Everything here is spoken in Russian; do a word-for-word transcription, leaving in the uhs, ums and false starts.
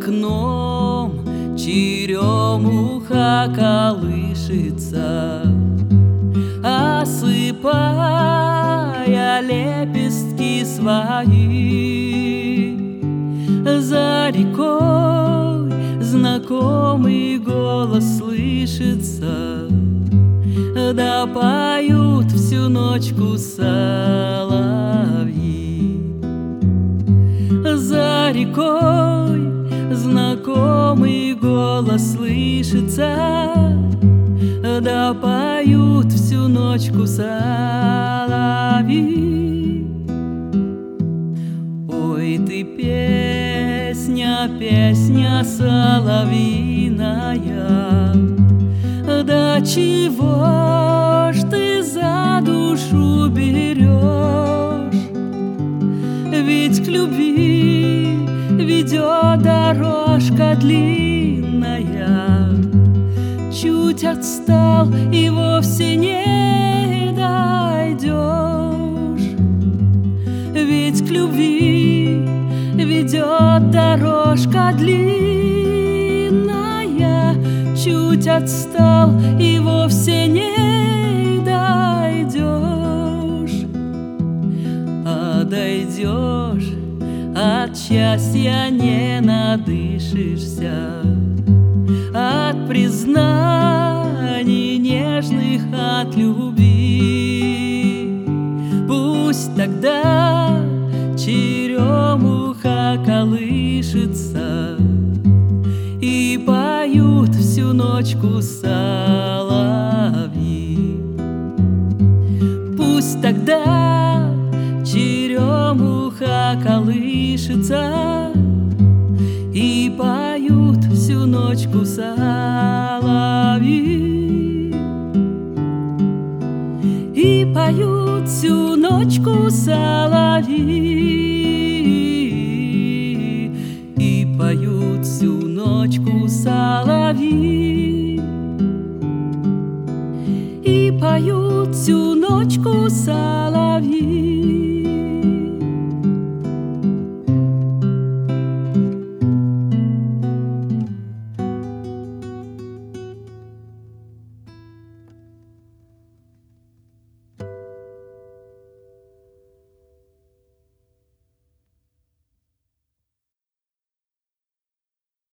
окном черемуха колышется, осыпая лепестки свои. За рекой знакомый голос слышится, да поют всю ночку соловьи. За рекой знакомый голос слышится, да поют всю ночку соловьи. Ой, ты песня, песня соловьиная, да чего ж ты за душу берешь? Ведь к любви ведет дорожка длинная, чуть отстал и вовсе не дойдешь. Ведь к любви ведет дорожка длинная, чуть отстал и вовсе не дойдешь. А дойдешь, от счастья не надышишься, от признаний нежных, от любви. Пусть тогда черемуха колышется, и поют всю ночку соловьи. Пусть тогда черемуха колышется, и поют всю ночку соловьи. И поют всю ночку соловьи, и поют всю ночку соловьи, и поют всю ночку.